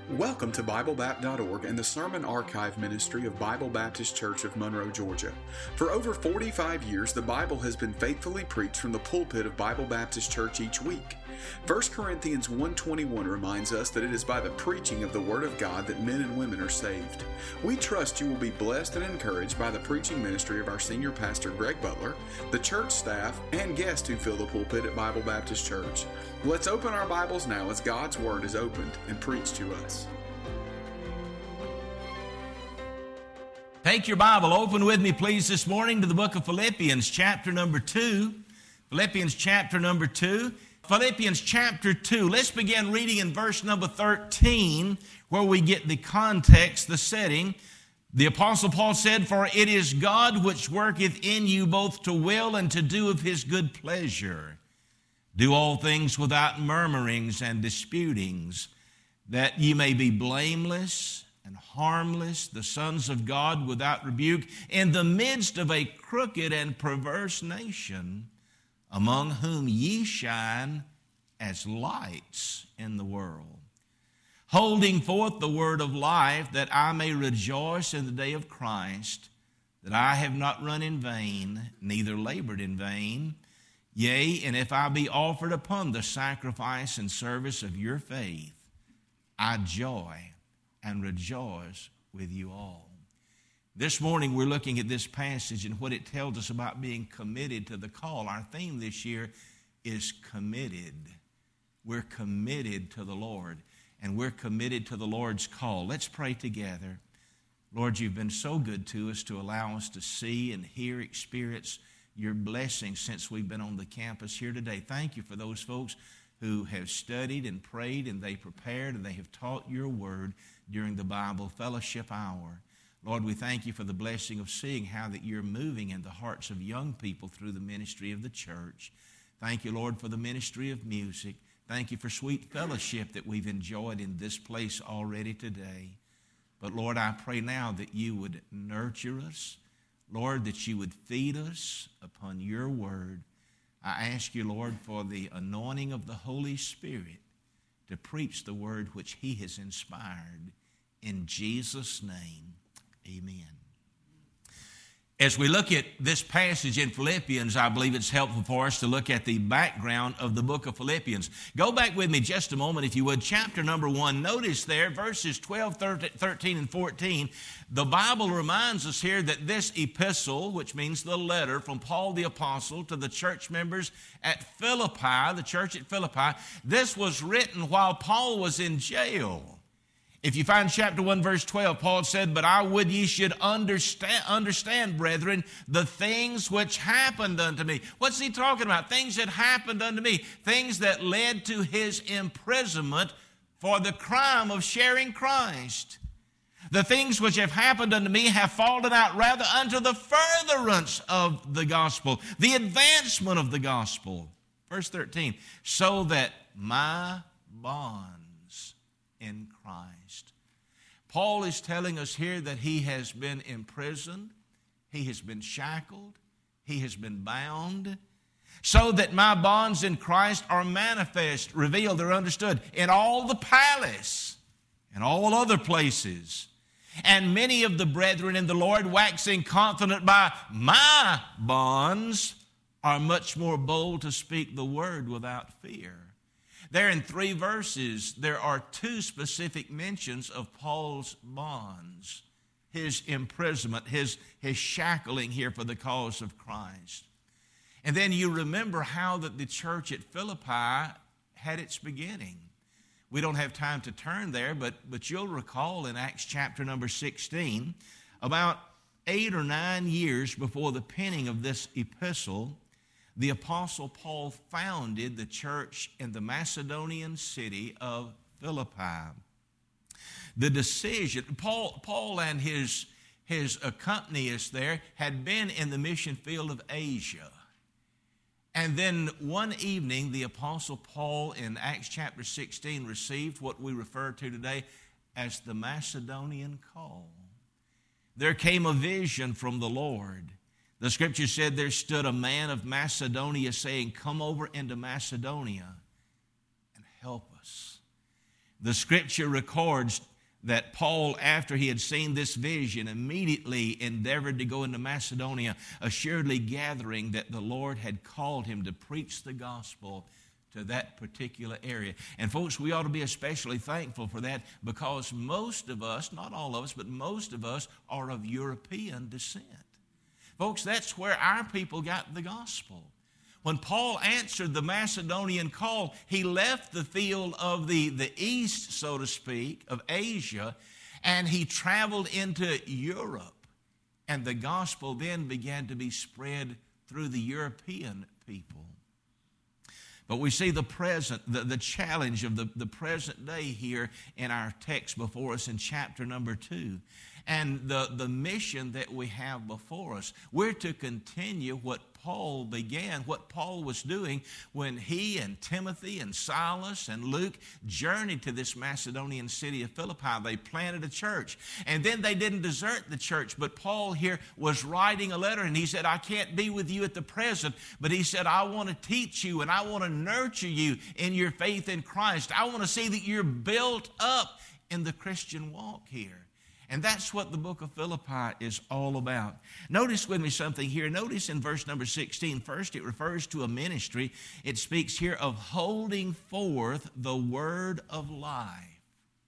Welcome to BibleBapt.org and the Sermon Archive Ministry of Bible Baptist Church of Monroe, Georgia. For over 45 years, the Bible has been faithfully preached from the pulpit of Bible Baptist Church each week. 1 Corinthians 1:21 reminds us that it is by the preaching of the Word of God that men and women are saved. We trust you will be blessed and encouraged by the preaching ministry of our senior pastor, Greg Butler, the church staff, and guests who fill the pulpit at Bible Baptist Church. Let's open our Bibles now as God's Word is opened and preached to us. Take your Bible, open with me please this morning to the book of Philippians chapter number 2. Philippians chapter number 2. Philippians chapter 2. Let's begin reading in verse number 13 where we get the context, the setting. The Apostle Paul said, "For it is God which worketh in you both to will and to do of his good pleasure. Do all things without murmurings and disputings, that ye may be blameless and harmless, the sons of God without rebuke, in the midst of a crooked and perverse nation, among whom ye shine as lights in the world, holding forth the word of life, that I may rejoice in the day of Christ, that I have not run in vain, neither labored in vain. Yea, and if I be offered upon the sacrifice and service of your faith, I joy and rejoice with you all." This morning we're looking at this passage and what it tells us about being committed to the call. Our theme this year is committed. We're committed to the Lord, and we're committed to the Lord's call. Let's pray together. Lord, you've been so good to us to allow us to see and hear, experience your blessings since we've been on the campus here today. Thank you for those folks who have studied and prayed and they prepared and they have taught your word during the Bible Fellowship Hour. Lord, we thank you for the blessing of seeing how that you're moving in the hearts of young people through the ministry of the church. Thank you, Lord, for the ministry of music. Thank you for sweet fellowship that we've enjoyed in this place already today. But Lord, I pray now that you would nurture us. Lord, that you would feed us upon your word. I ask you, Lord, for the anointing of the Holy Spirit to preach the word which he has inspired. In Jesus' name, amen. As we look at this passage in Philippians, I believe it's helpful for us to look at the background of the book of Philippians. Go back with me just a moment, if you would. Chapter number 1, notice there, verses 12, 13, and 14. The Bible reminds us here that this epistle, which means the letter from Paul the Apostle to the church members at Philippi, the church at Philippi, this was written while Paul was in jail. If you find chapter 1, verse 12, Paul said, "But I would ye should understand, brethren, the things which happened unto me." What's he talking about? Things that happened unto me. Things that led to his imprisonment for the crime of sharing Christ. "The things which have happened unto me have fallen out rather unto the furtherance of the gospel," the advancement of the gospel. Verse 13, "so that my bonds in Christ." Paul is telling us here that he has been imprisoned, he has been shackled, he has been bound, so that my bonds in Christ are manifest, revealed, or understood in all the palace and all other places. "And many of the brethren in the Lord, waxing confident by my bonds, are much more bold to speak the word without fear." There in 3 verses, there are 2 specific mentions of Paul's bonds, his imprisonment, his shackling here for the cause of Christ. And then you remember how that the church at Philippi had its beginning. We don't have time to turn there, but you'll recall in Acts chapter number 16, about 8 or 9 years before the penning of this epistle, the Apostle Paul founded the church in the Macedonian city of Philippi. The decision, Paul and his accompanists there had been in the mission field of Asia. And then one evening, the Apostle Paul in Acts chapter 16 received what we refer to today as the Macedonian call. There came a vision from the Lord. The scripture said there stood a man of Macedonia saying, "Come over into Macedonia and help us." The scripture records that Paul, after he had seen this vision, immediately endeavored to go into Macedonia, assuredly gathering that the Lord had called him to preach the gospel to that particular area. And folks, we ought to be especially thankful for that, because most of us, not all of us, but most of us are of European descent. Folks, that's where our people got the gospel. When Paul answered the Macedonian call, he left the field of the east, so to speak, of Asia, and he traveled into Europe. And the gospel then began to be spread through the European people. But we see the challenge of the present day here in our text before us in chapter number 2. And the mission that we have before us. We're to continue what Paul began, what Paul was doing when he and Timothy and Silas and Luke journeyed to this Macedonian city of Philippi. They planted a church. And then they didn't desert the church, but Paul here was writing a letter, and he said, I can't be with you at the present, but he said, I want to teach you and I want to nurture you in your faith in Christ. I want to see that you're built up in the Christian walk here. And that's what the book of Philippi is all about. Notice with me something here. Notice in verse number 16, first it refers to a ministry. It speaks here of holding forth the word of life.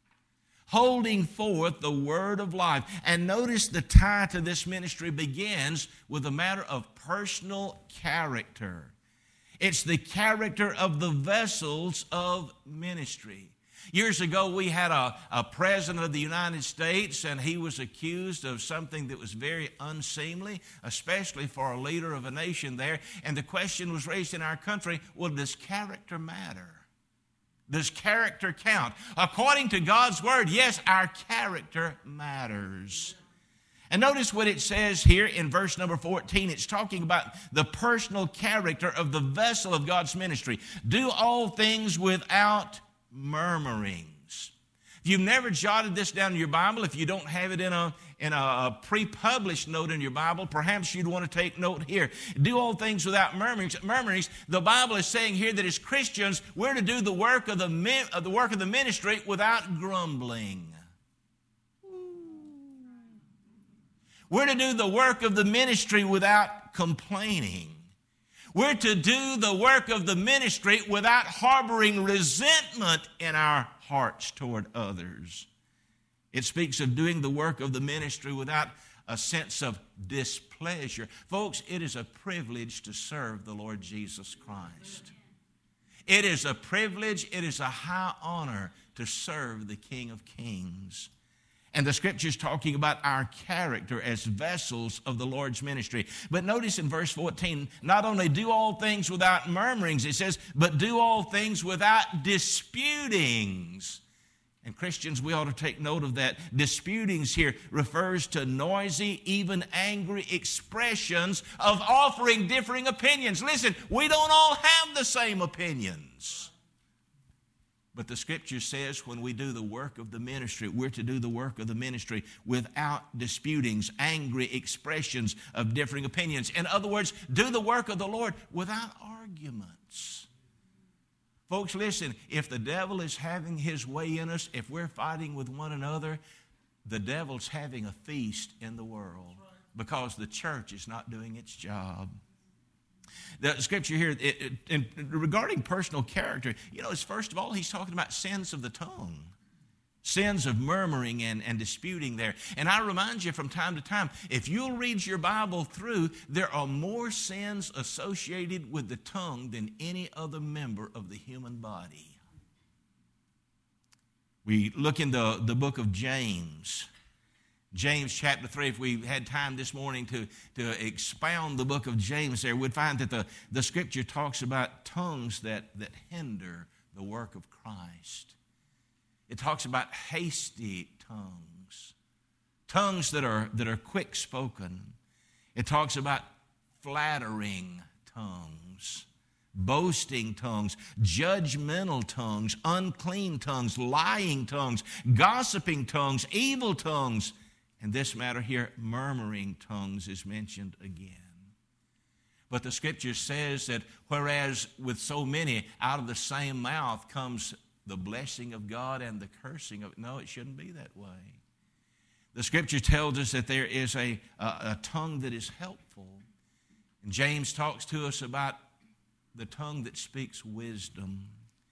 Holding forth the word of life. And notice the tie to this ministry begins with a matter of personal character. It's the character of the vessels of ministry. Years ago, we had a president of the United States, and he was accused of something that was very unseemly, especially for a leader of a nation there. And the question was raised in our country, well, does character matter? Does character count? According to God's word, yes, our character matters. And notice what it says here in verse number 14. It's talking about the personal character of the vessel of God's ministry. Do all things without murmurings. If you've never jotted this down in your Bible, if you don't have it in a pre-published note in your Bible, perhaps you'd want to take note here. Do all things without murmurings. The Bible is saying here that as Christians, we're to do the work of the ministry without grumbling. We're to do the work of the ministry without complaining. We're to do the work of the ministry without harboring resentment in our hearts toward others. It speaks of doing the work of the ministry without a sense of displeasure. Folks, it is a privilege to serve the Lord Jesus Christ. It is a privilege, it is a high honor to serve the King of Kings. And the Scripture's talking about our character as vessels of the Lord's ministry. But notice in verse 14, not only do all things without murmurings, it says, but do all things without disputings. And Christians, we ought to take note of that. Disputings here refers to noisy, even angry expressions of offering differing opinions. Listen, we don't all have the same opinions. But the Scripture says when we do the work of the ministry, we're to do the work of the ministry without disputings, angry expressions of differing opinions. In other words, do the work of the Lord without arguments. Folks, listen, if the devil is having his way in us, if we're fighting with one another, the devil's having a feast in the world because the church is not doing its job. The Scripture here, regarding personal character, it's first of all, he's talking about sins of the tongue. Sins of murmuring and disputing there. And I remind you from time to time, if you'll read your Bible through, there are more sins associated with the tongue than any other member of the human body. We look in the book of James. James chapter 3, if we had time this morning to expound the book of James there, we'd find that the Scripture talks about tongues that hinder the work of Christ. It talks about hasty tongues, tongues that are quick spoken. It talks about flattering tongues, boasting tongues, judgmental tongues, unclean tongues, lying tongues, gossiping tongues, evil tongues. And this matter here, murmuring tongues, is mentioned again. But the Scripture says that whereas with so many out of the same mouth comes the blessing of God and the cursing of it. No, it shouldn't be that way. The Scripture tells us that there is a tongue that is helpful. And James talks to us about the tongue that speaks wisdom.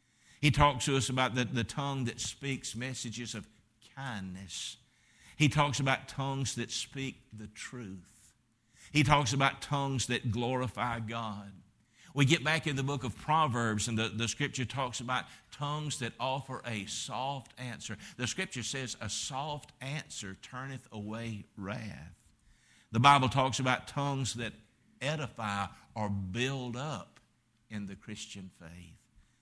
He talks to us about the tongue that speaks messages of kindness. He talks about tongues that speak the truth. He talks about tongues that glorify God. We get back in the book of Proverbs, and the Scripture talks about tongues that offer a soft answer. The Scripture says, a soft answer turneth away wrath. The Bible talks about tongues that edify or build up in the Christian faith.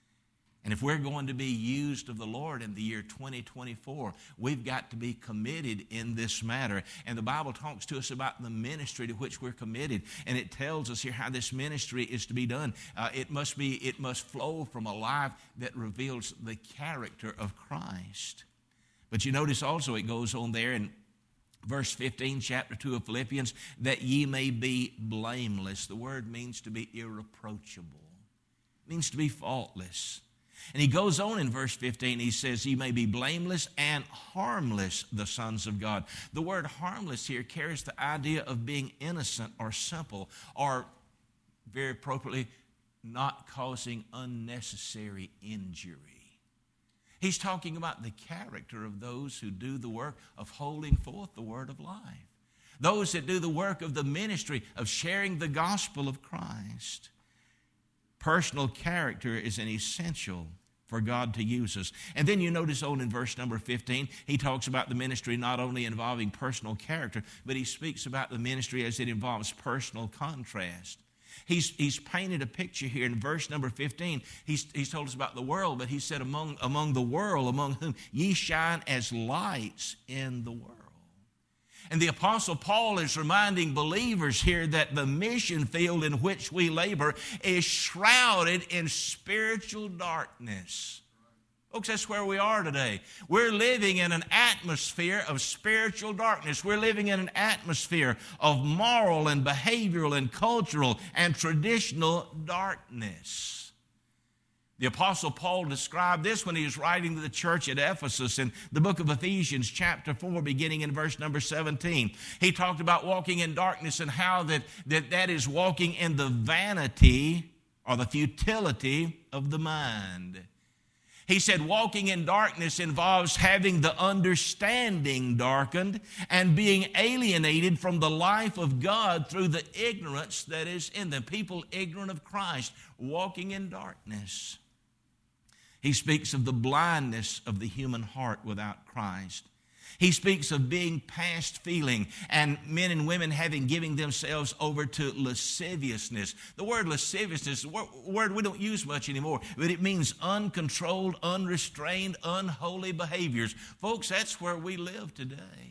And if we're going to be used of the Lord in the year 2024, we've got to be committed in this matter. And the Bible talks to us about the ministry to which we're committed. And it tells us here how this ministry is to be done. It must flow from a life that reveals the character of Christ. But you notice also it goes on there in verse 15, chapter 2 of Philippians, that ye may be blameless. The word means to be irreproachable. It means to be faultless. And he goes on in verse 15, he says, ye may be blameless and harmless, the sons of God. The word harmless here carries the idea of being innocent or simple, or very appropriately, not causing unnecessary injury. He's talking about the character of those who do the work of holding forth the word of life. Those that do the work of the ministry of sharing the gospel of Christ. Personal character is an essential for God to use us. And then you notice on in verse number 15, he talks about the ministry not only involving personal character, but he speaks about the ministry as it involves personal contrast. He's painted a picture here in verse number 15. He's told us about the world, but he said, among the world, among whom ye shine as lights in the world. And the Apostle Paul is reminding believers here that the mission field in which we labor is shrouded in spiritual darkness. Folks, that's where we are today. We're living in an atmosphere of spiritual darkness. We're living in an atmosphere of moral and behavioral and cultural and traditional darkness. The Apostle Paul described this when he was writing to the church at Ephesus in the book of Ephesians chapter 4, beginning in verse number 17. He talked about walking in darkness and how that is walking in the vanity or the futility of the mind. He said walking in darkness involves having the understanding darkened and being alienated from the life of God through the ignorance that is in them. People ignorant of Christ, walking in darkness. He speaks of the blindness of the human heart without Christ. He speaks of being past feeling and men and women giving themselves over to lasciviousness. The word lasciviousness, a word we don't use much anymore, but it means uncontrolled, unrestrained, unholy behaviors. Folks, that's where we live today.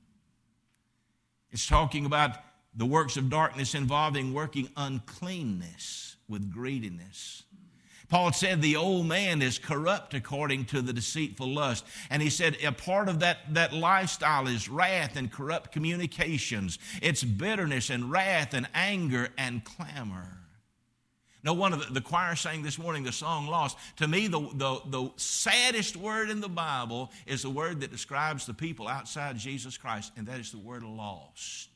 It's talking about the works of darkness involving working uncleanness with greediness. Paul said the old man is corrupt according to the deceitful lust. And he said a part of that lifestyle is wrath and corrupt communications. It's bitterness and wrath and anger and clamor. No wonder the choir sang this morning the song Lost. To me, the saddest word in the Bible is the word that describes the people outside Jesus Christ, and that is the word lost.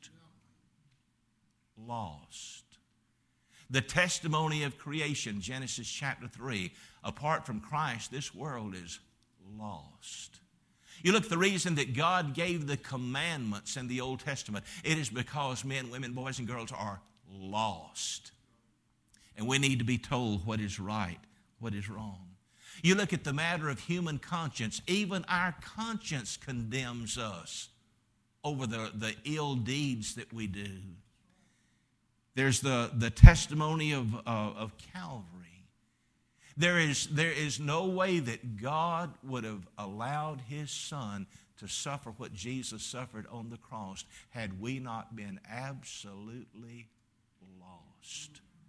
Lost. The testimony of creation, Genesis chapter 3. Apart from Christ, this world is lost. You look at the reason that God gave the commandments in the Old Testament. It is because men, women, boys, and girls are lost. And we need to be told what is right, what is wrong. You look at the matter of human conscience. Even our conscience condemns us over the ill deeds that we do. There's the testimony of Calvary. There is no way that God would have allowed his son to suffer what Jesus suffered on the cross had we not been absolutely lost.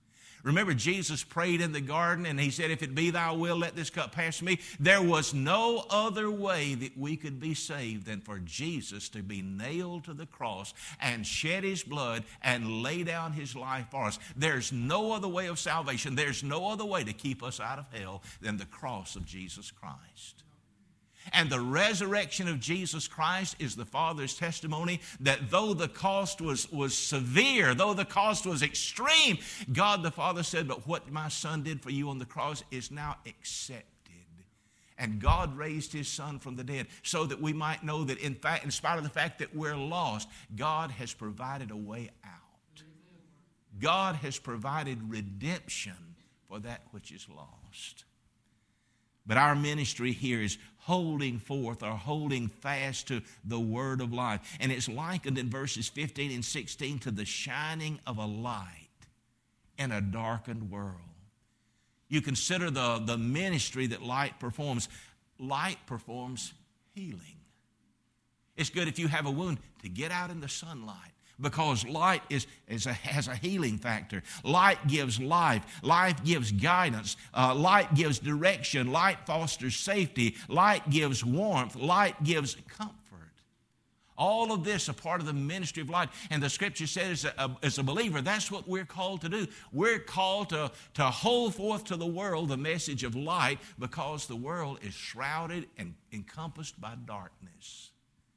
Remember, Jesus prayed in the garden and he said, if it be thy will, let this cup pass from me. There was no other way that we could be saved than for Jesus to be nailed to the cross and shed his blood and lay down his life for us. There's no other way of salvation. There's no other way to keep us out of hell than the cross of Jesus Christ. And the resurrection of Jesus Christ is the Father's testimony that though the cost was severe, though the cost was extreme, God the Father said, but what my Son did for you on the cross is now accepted. And God raised his Son from the dead so that we might know that in fact, in spite of the fact that we're lost, God has provided a way out. God has provided redemption for that which is lost. But our ministry here is holding forth or holding fast to the word of life. And it's likened in verses 15 and 16 to the shining of a light in a darkened world. You consider the ministry that light performs. Light performs healing. It's good if you have a wound to get out in the sunlight, because light has a healing factor. Light gives life. Life gives guidance. Light gives direction. Light fosters safety. Light gives warmth. Light gives comfort. All of this a part of the ministry of light. And the Scripture says as a believer, that's what we're called to do. We're called to hold forth to the world the message of light, because the world is shrouded and encompassed by darkness.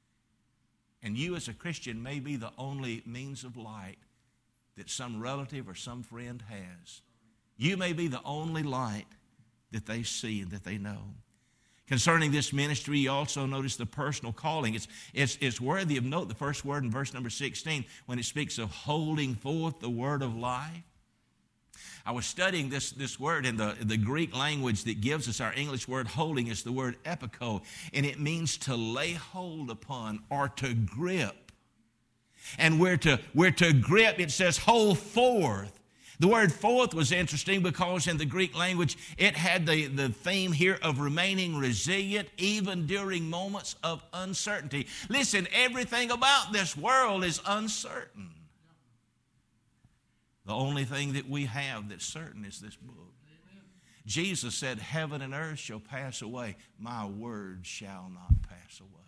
And you as a Christian may be the only means of light that some relative or some friend has. You may be the only light that they see and that they know. Concerning this ministry, you also notice the personal calling. It's worthy of note, the first word in verse number 16, when it speaks of holding forth the word of life. I was studying this word in the Greek language that gives us our English word holding is the word epiko, and it means to lay hold upon or to grip. And we're to grip, it says hold forth. The word forth was interesting because in the Greek language it had the theme here of remaining resilient even during moments of uncertainty. Listen, everything about this world is uncertain. The only thing that we have that's certain is this book. Amen. Jesus said, heaven and earth shall pass away. My word shall not pass away.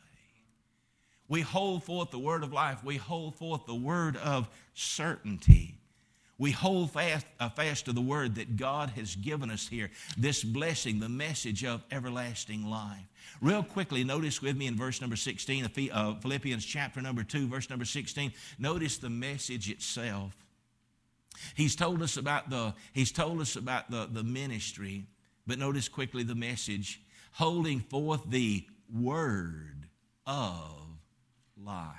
We hold forth the word of life. We hold forth the word of certainty. We hold fast to the word that God has given us here, this blessing, the message of everlasting life. Real quickly, notice with me in verse number 16 of Philippians chapter number 2, verse number 16. Notice the message itself. He's told us about the ministry, but notice quickly the message, holding forth the word of life.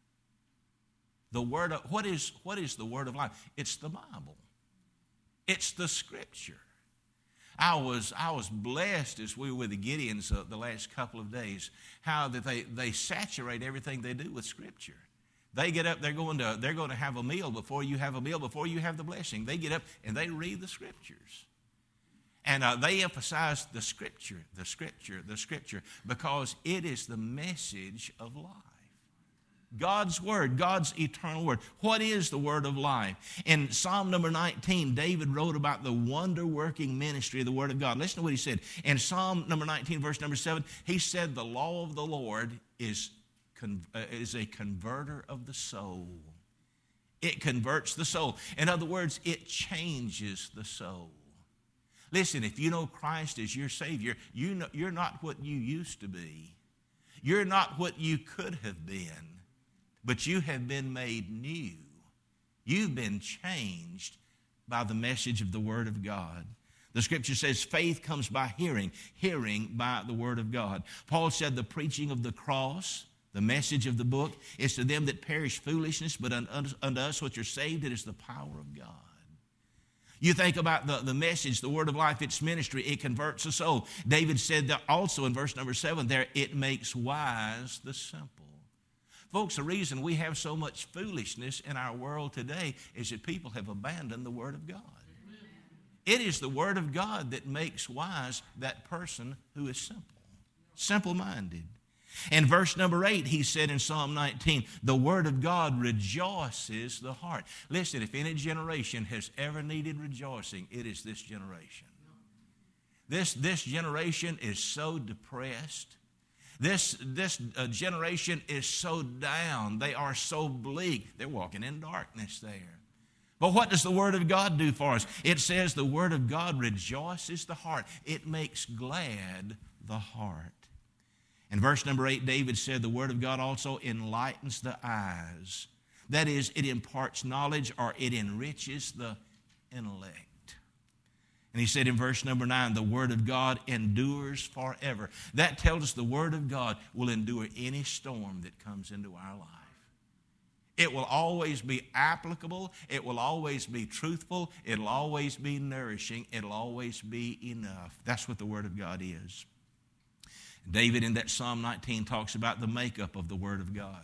The word of, what is the word of life? It's the Bible. It's the Scripture. I was blessed as we were with the Gideons the last couple of days, how that they saturate everything they do with Scripture. They get up, they're going to have a meal before you have a meal, before you have the blessing. They get up and they read the Scriptures. And they emphasize the Scripture, the Scripture, the Scripture, because it is the message of life. God's Word, God's eternal Word. What is the Word of life? In Psalm number 19, David wrote about the wonder-working ministry of the Word of God. Listen to what he said. In Psalm number 19, verse number 7, he said, the law of the Lord is a converter of the soul. It converts the soul. In other words, it changes the soul. Listen, if you know Christ as your Savior, you know, you're not what you used to be. You're not what you could have been, but you have been made new. You've been changed by the message of the Word of God. The Scripture says faith comes by hearing, hearing by the Word of God. Paul said the preaching of the cross, the message of the book, is to them that perish foolishness, but unto us which are saved, it is the power of God. You think about the message, the word of life, its ministry, it converts the soul. David said that also in verse number 7 there, it makes wise the simple. Folks, the reason we have so much foolishness in our world today is that people have abandoned the Word of God. Amen. It is the Word of God that makes wise that person who is simple, simple-minded. In verse number 8, he said in Psalm 19, the word of God rejoices the heart. Listen, if any generation has ever needed rejoicing, it is this generation. This generation is so depressed. This generation is so down. They are so bleak. They're walking in darkness there. But what does the Word of God do for us? It says the Word of God rejoices the heart. It makes glad the heart. In verse number 8, David said the Word of God also enlightens the eyes. That is, it imparts knowledge or it enriches the intellect. And he said in verse number 9, the Word of God endures forever. That tells us the Word of God will endure any storm that comes into our life. It will always be applicable. It will always be truthful. It will always be nourishing. It will always be enough. That's what the Word of God is. David in that Psalm 19 talks about the makeup of the Word of God.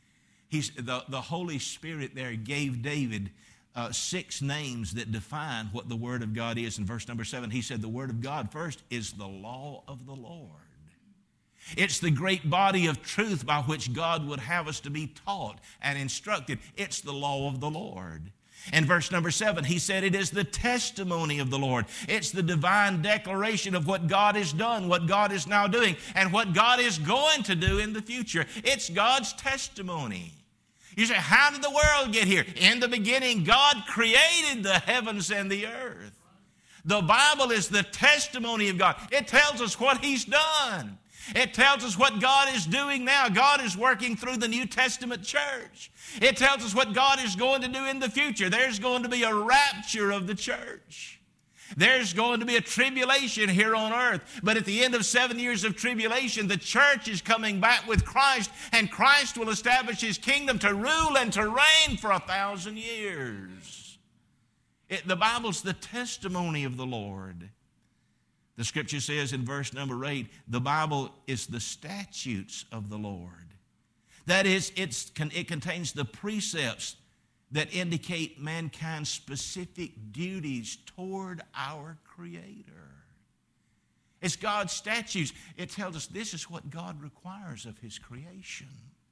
The Holy Spirit there gave David 6 names that define what the Word of God is. In verse number 7, he said the Word of God first is the law of the Lord. It's the great body of truth by which God would have us to be taught and instructed. It's the law of the Lord. In verse number 7, he said it is the testimony of the Lord. It's the divine declaration of what God has done, what God is now doing, and what God is going to do in the future. It's God's testimony. You say, how did the world get here? In the beginning, God created the heavens and the earth. The Bible is the testimony of God. It tells us what He's done. It tells us what God is doing now. God is working through the New Testament church. It tells us what God is going to do in the future. There's going to be a rapture of the church. There's going to be a tribulation here on earth. But at the end of 7 years of tribulation, the church is coming back with Christ, and Christ will establish His kingdom to rule and to reign for 1,000 years. The Bible's the testimony of the Lord. The Scripture says in verse number 8, the Bible is the statutes of the Lord. That is, it contains the precepts that indicate mankind's specific duties toward our Creator. It's God's statutes. It tells us this is what God requires of His creation.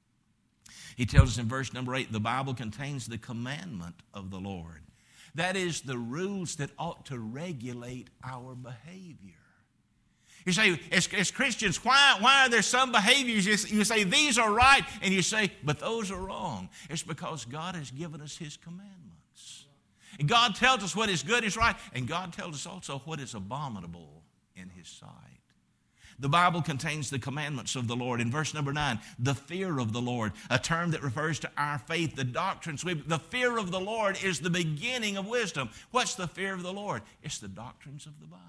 He tells us in verse number 8, the Bible contains the commandment of the Lord. That is, the rules that ought to regulate our behavior. You say, as Christians, why are there some behaviors you say, these are right, and you say, but those are wrong? It's because God has given us His commandments. And God tells us what is good is right, and God tells us also what is abominable in His sight. The Bible contains the commandments of the Lord. In verse number 9, the fear of the Lord, a term that refers to our faith, the doctrines. The fear of the Lord is the beginning of wisdom. What's the fear of the Lord? It's the doctrines of the Bible.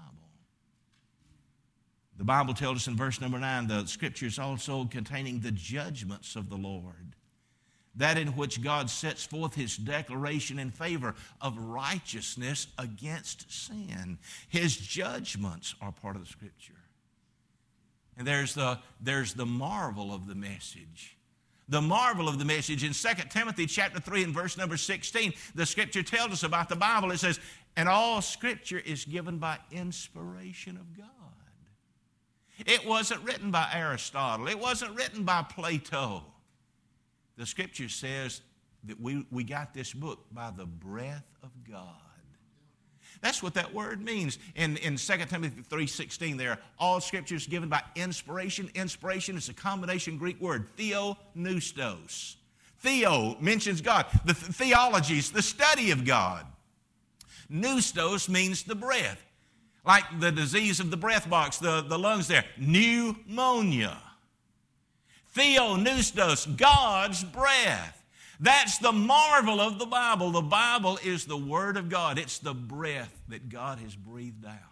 The Bible tells us in verse number 9, the Scriptures also containing the judgments of the Lord, that in which God sets forth His declaration in favor of righteousness against sin. His judgments are part of the Scripture. And there's the marvel of the message. The marvel of the message in 2 Timothy chapter 3 and verse number 16, the Scripture tells us about the Bible. It says, and all Scripture is given by inspiration of God. It wasn't written by Aristotle. It wasn't written by Plato. The Scripture says that we got this book by the breath of God. That's what that word means. In 2 Timothy 3:16 there, all Scripture is given by inspiration. Inspiration is a combination Greek word, theopneustos. Theo mentions God. The theology is the study of God. Pneustos means the breath. Like the disease of the breath box, the lungs there, pneumonia. Theopneustos, God's breath. That's the marvel of the Bible. The Bible is the Word of God. It's the breath that God has breathed out.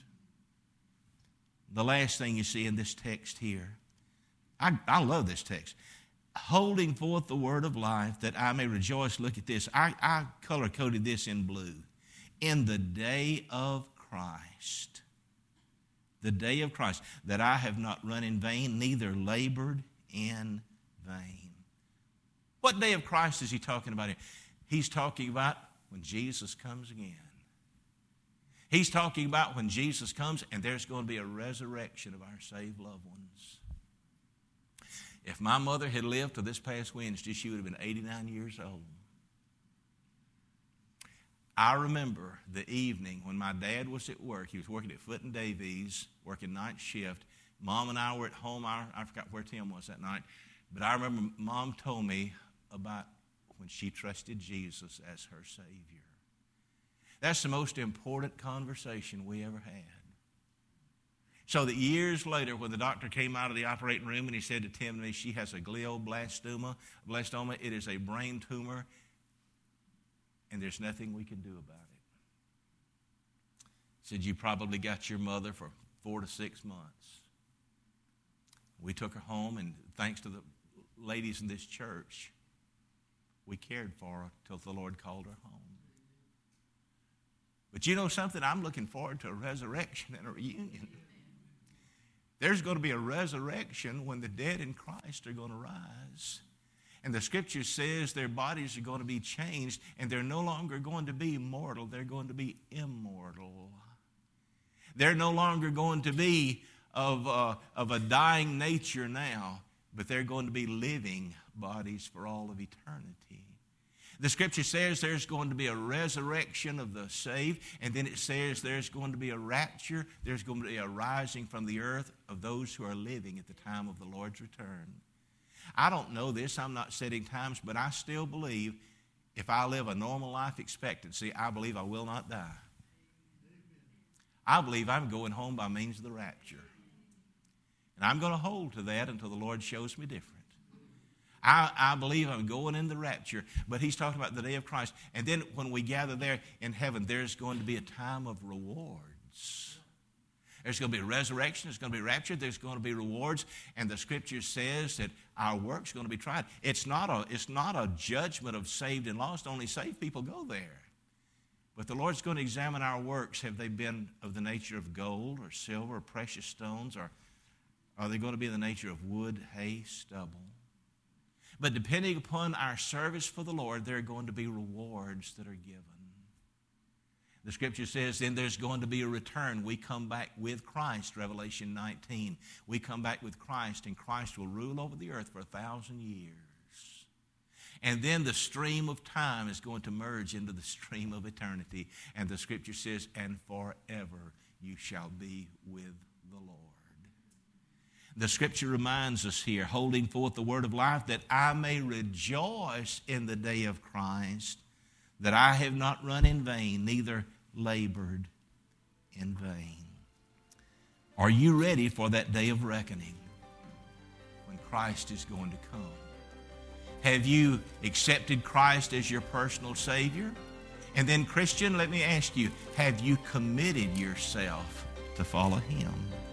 The last thing you see in this text here, I love this text. Holding forth the word of life that I may rejoice. Look at this. I color-coded this in blue. In the day of Christ. The day of Christ. That I have not run in vain, neither labored in vain. What day of Christ is he talking about here? He's talking about when Jesus comes again. He's talking about when Jesus comes and there's going to be a resurrection of our saved loved ones. If my mother had lived to this past Wednesday, she would have been 89 years old. I remember the evening when my dad was at work. He was working at Foot and Davies, working night shift. Mom and I were at home. I forgot where Tim was that night. But I remember Mom told me about when she trusted Jesus as her Savior. That's the most important conversation we ever had. So that years later, when the doctor came out of the operating room and he said to Tim and me, she has a glioblastoma. It is a brain tumor, and there's nothing we can do about it. He said, you probably got your mother for 4 to 6 months. We took her home, and thanks to the ladies in this church, we cared for her till the Lord called her home. But you know something? I'm looking forward to a resurrection and a reunion. There's going to be a resurrection when the dead in Christ are going to rise. And the Scripture says their bodies are going to be changed, and they're no longer going to be mortal. They're going to be immortal. They're no longer going to be of a dying nature now, but they're going to be living bodies for all of eternity. The Scripture says there's going to be a resurrection of the saved, and then it says there's going to be a rapture. There's going to be a rising from the earth of those who are living at the time of the Lord's return. I don't know this. I'm not setting times, but I still believe if I live a normal life expectancy, I believe I will not die. I believe I'm going home by means of the rapture. And I'm going to hold to that until the Lord shows me different. I believe I'm going in the rapture, but he's talking about the day of Christ. And then when we gather there in heaven, there's going to be a time of rewards. There's going to be a resurrection. There's going to be rapture. There's going to be rewards. And the Scripture says that our work's going to be tried. It's not a judgment of saved and lost. Only saved people go there. But the Lord's going to examine our works. Have they been of the nature of gold or silver or precious stones? Or are they going to be in the nature of wood, hay, stubble? But depending upon our service for the Lord, there are going to be rewards that are given. The Scripture says then there's going to be a return. We come back with Christ, Revelation 19. We come back with Christ, and Christ will rule over the earth for 1,000 years. And then the stream of time is going to merge into the stream of eternity. And the Scripture says, and forever you shall be with the Lord. The Scripture reminds us here, holding forth the word of life, that I may rejoice in the day of Christ, that I have not run in vain, neither labored in vain. Are you ready for that day of reckoning when Christ is going to come? Have you accepted Christ as your personal Savior? And then, Christian, let me ask you, have you committed yourself to follow Him?